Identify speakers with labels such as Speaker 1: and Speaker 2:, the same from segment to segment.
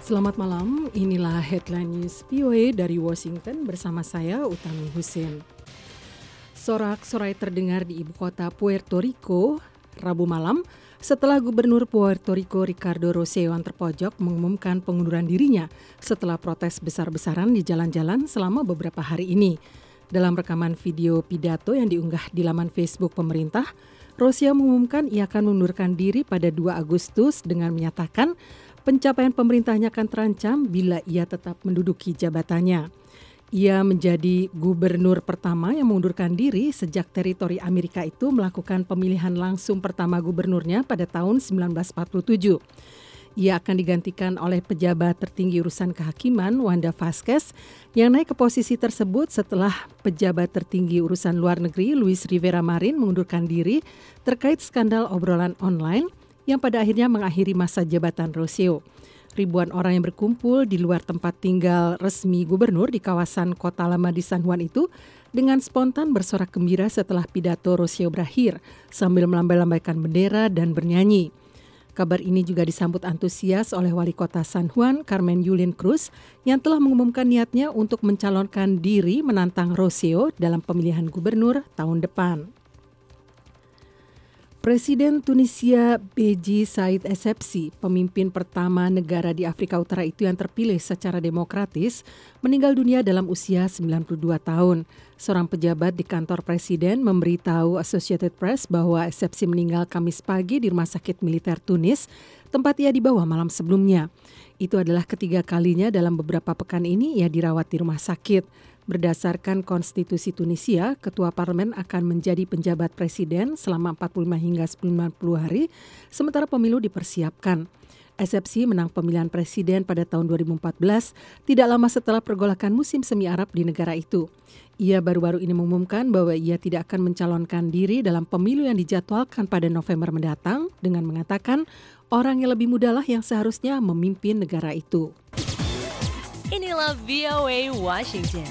Speaker 1: Selamat malam, inilah headline news VOA dari Washington bersama saya Utami Husin. Sorak-sorai terdengar di ibu kota Puerto Rico Rabu malam setelah Gubernur Puerto Rico Ricardo Rosselló yang terpojok mengumumkan pengunduran dirinya setelah protes besar-besaran di jalan-jalan selama beberapa hari ini. Dalam rekaman video pidato yang diunggah di laman Facebook pemerintah, Rosselló mengumumkan ia akan mengundurkan diri pada 2 Agustus dengan menyatakan pencapaian pemerintahnya akan terancam bila ia tetap menduduki jabatannya. Ia menjadi gubernur pertama yang mengundurkan diri sejak teritori Amerika itu melakukan pemilihan langsung pertama gubernurnya pada tahun 1947. Ia akan digantikan oleh pejabat tertinggi urusan kehakiman Wanda Vazquez yang naik ke posisi tersebut setelah pejabat tertinggi urusan luar negeri Luis Rivera Marin mengundurkan diri terkait skandal obrolan online yang pada akhirnya mengakhiri masa jabatan Rosselló. Ribuan orang yang berkumpul di luar tempat tinggal resmi gubernur di kawasan kota lama di San Juan itu dengan spontan bersorak gembira setelah pidato Rosselló berakhir sambil melambai-lambaikan bendera dan bernyanyi. Kabar ini juga disambut antusias oleh wali kota San Juan, Carmen Yulín Cruz, yang telah mengumumkan niatnya untuk mencalonkan diri menantang Rosselló dalam pemilihan gubernur tahun depan. Presiden Tunisia Beji Said Essebsi, pemimpin pertama negara di Afrika Utara itu yang terpilih secara demokratis, meninggal dunia dalam usia 92 tahun. Seorang pejabat di kantor presiden memberitahu Associated Press bahwa Essebsi meninggal Kamis pagi di rumah sakit militer Tunis, tempat ia dibawa malam sebelumnya. Itu adalah ketiga kalinya dalam beberapa pekan ini ia dirawat di rumah sakit. Berdasarkan konstitusi Tunisia, ketua parlemen akan menjadi penjabat presiden selama 45 hingga 90 hari, sementara pemilu dipersiapkan. Essebsi menang pemilihan presiden pada tahun 2014, tidak lama setelah pergolakan musim semi Arab di negara itu. Ia baru-baru ini mengumumkan bahwa ia tidak akan mencalonkan diri dalam pemilu yang dijadwalkan pada November mendatang dengan mengatakan orang yang lebih mudalah yang seharusnya memimpin negara itu.
Speaker 2: Inilah VOA Washington.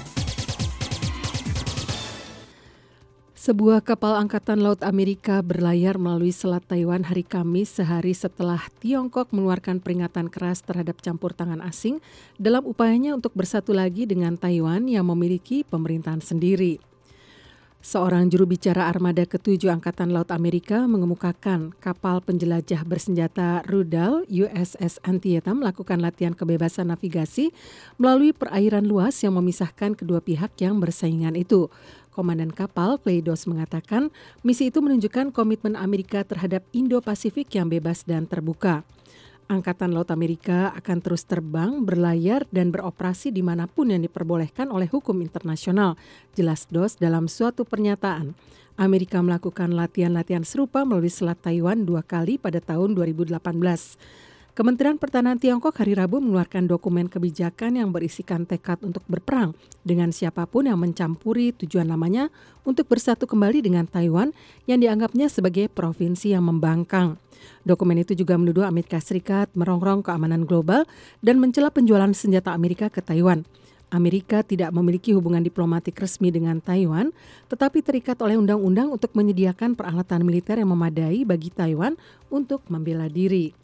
Speaker 1: Sebuah kapal Angkatan Laut Amerika berlayar melalui Selat Taiwan hari Kamis sehari setelah Tiongkok mengeluarkan peringatan keras terhadap campur tangan asing dalam upayanya untuk bersatu lagi dengan Taiwan yang memiliki pemerintahan sendiri. Seorang juru bicara Armada ke-7 Angkatan Laut Amerika mengemukakan kapal penjelajah bersenjata rudal USS Antietam melakukan latihan kebebasan navigasi melalui perairan luas yang memisahkan kedua pihak yang bersaingan itu. Komandan kapal Kleidos mengatakan misi itu menunjukkan komitmen Amerika terhadap Indo-Pasifik yang bebas dan terbuka. Angkatan Laut Amerika akan terus terbang, berlayar, dan beroperasi dimanapun yang diperbolehkan oleh hukum internasional, jelas DOS dalam suatu pernyataan. Amerika melakukan latihan-latihan serupa melalui Selat Taiwan 2 kali pada tahun 2018. Kementerian Pertahanan Tiongkok hari Rabu mengeluarkan dokumen kebijakan yang berisikan tekad untuk berperang dengan siapapun yang mencampuri tujuan namanya untuk bersatu kembali dengan Taiwan yang dianggapnya sebagai provinsi yang membangkang. Dokumen itu juga menuduh Amerika Serikat merongrong keamanan global dan mencela penjualan senjata Amerika ke Taiwan. Amerika tidak memiliki hubungan diplomatik resmi dengan Taiwan, tetapi terikat oleh undang-undang untuk menyediakan peralatan militer yang memadai bagi Taiwan untuk membela diri.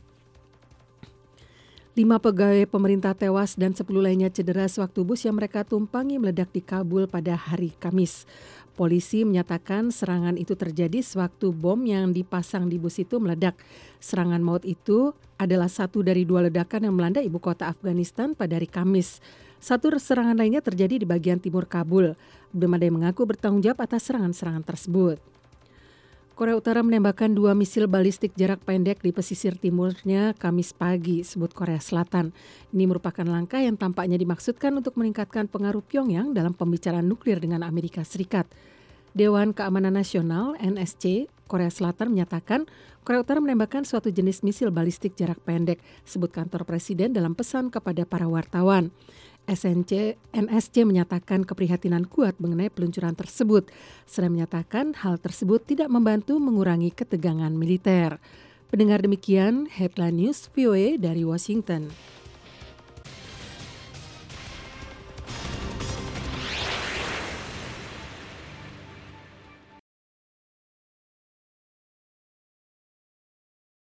Speaker 1: 5 pegawai pemerintah tewas dan 10 lainnya cedera sewaktu bus yang mereka tumpangi meledak di Kabul pada hari Kamis. Polisi menyatakan serangan itu terjadi sewaktu bom yang dipasang di bus itu meledak. Serangan maut itu adalah satu dari 2 ledakan yang melanda ibu kota Afghanistan pada hari Kamis. Satu serangan lainnya terjadi di bagian timur Kabul. Belum ada yang mengaku bertanggung jawab atas serangan-serangan tersebut. Korea Utara menembakkan 2 misil balistik jarak pendek di pesisir timurnya Kamis pagi, sebut Korea Selatan. Ini merupakan langkah yang tampaknya dimaksudkan untuk meningkatkan pengaruh Pyongyang dalam pembicaraan nuklir dengan Amerika Serikat. Dewan Keamanan Nasional (NSC) Korea Selatan menyatakan Korea Utara menembakkan suatu jenis misil balistik jarak pendek, sebut kantor presiden dalam pesan kepada para wartawan. NSC menyatakan keprihatinan kuat mengenai peluncuran tersebut, serta menyatakan hal tersebut tidak membantu mengurangi ketegangan militer. Pendengar demikian, Headline News VOA dari Washington.